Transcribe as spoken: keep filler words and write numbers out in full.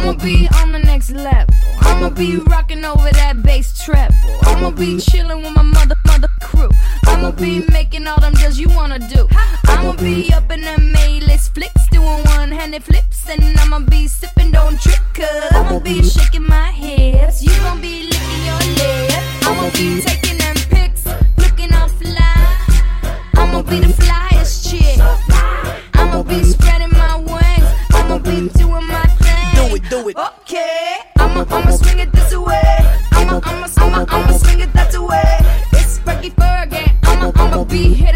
I'ma be on the next level. I'ma be rocking over that bass treble. I'ma be chilling with my mother, mother crew. I'ma be making all them deals you wanna do. I'ma be up in them A-list flicks, doing one-handed flips, and I'ma be sipping, don't trip, cause I'ma be shaking my hips. You gon' be licking your lips. I'ma be taking them pics, looking all fly. I'ma be the flyest chick. I'ma be spreading my wings. I'ma be doing my thing. Do it, do it. Okay. I'ma, I'ma swing it this way. I'ma, I'ma, I'ma, I'ma swing it that way. It's Fergie Fergie. I'ma, I'ma be here.